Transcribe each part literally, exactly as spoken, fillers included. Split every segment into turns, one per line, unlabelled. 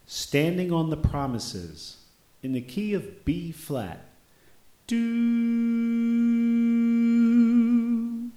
Standing on the Promises in the key of B flat. Do.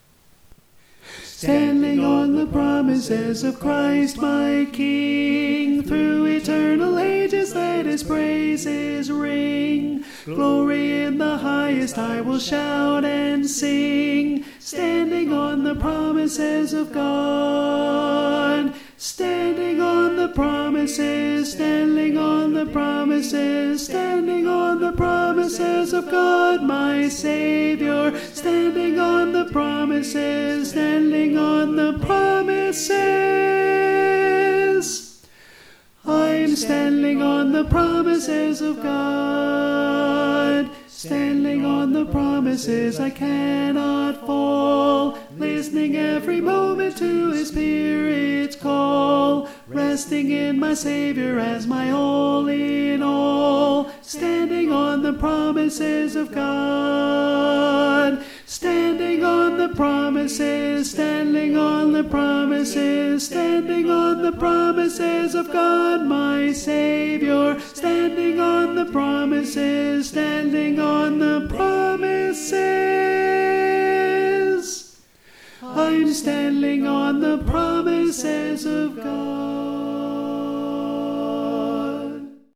Standing on the promises of Christ my King, through eternal ages let his praises ring. Glory in the highest I will shout and sing, standing on the promises of God. Standing on the promises, standing on the promises, standing on the promises of God my Savior. Standing on the promises, standing on the promises. I'm standing on the promises of God. Standing on the promises, I cannot fall. Listening every moment to his Spirit's call. Resting in my Savior as my all in all. Standing on the promises of God. Standing on the promises, standing on the promises, standing on the promises of God my Savior. Standing on the promises, standing on the promises. I'm standing on the promises of God.